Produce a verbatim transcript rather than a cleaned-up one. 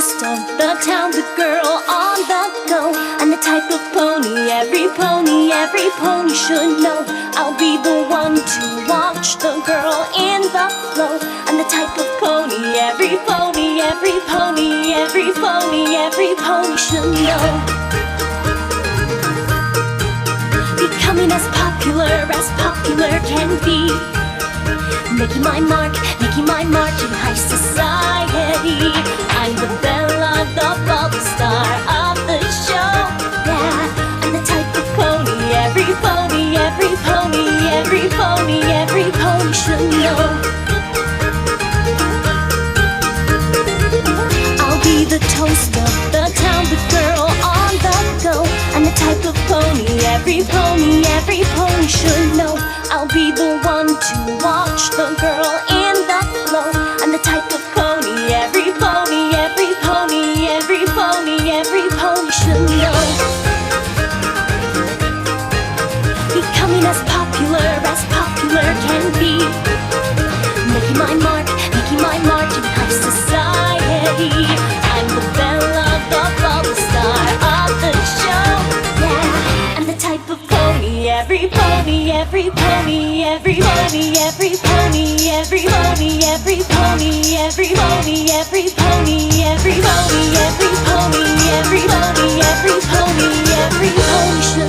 toast of the town, the girl on the go. I'm the type of pony every pony, every pony should know. I'll be the one to watch the girl in the flow. I'm the type of pony every pony, every pony, every pony, every pony should know. Becoming as popular as popular can be. Making my mark, making my mark in high society. I'm the Bella, the bubble star of the show. Yeah, I'm the type of pony every pony, every pony, every pony, every pony should know. I'll be the toast of the town, the girl on the go. I'm the type of pony every pony, every pony should know. I'll be the one to watch the girl in the flow. I'm the type of pony every pony, every pony, every pony, every pony should know. Becoming as popular as popular can be. Making my mark, making my mark in high society. I'm the Bella, the bubble star of the show. Yeah, I'm the type of pony every pony, every pony, every pony, every pony, every pony, every pony, every pony, every pony, every pony, every pony, every pony, every pony, every pony.